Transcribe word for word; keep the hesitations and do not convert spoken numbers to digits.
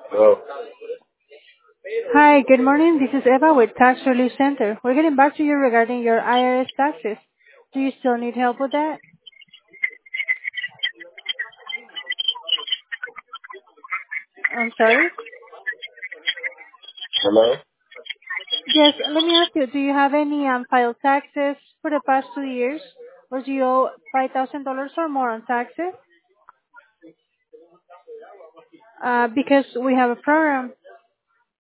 Well, Hi, good morning. This is Eva with Tax Relief Center. We're getting back to you regarding your I R S taxes. Do you still need help with that? I'm sorry? hello? Yes, let me ask you, do you have any unfiled taxes for the past two years? Or do you owe five thousand dollars or more on taxes? Uh, because we have a program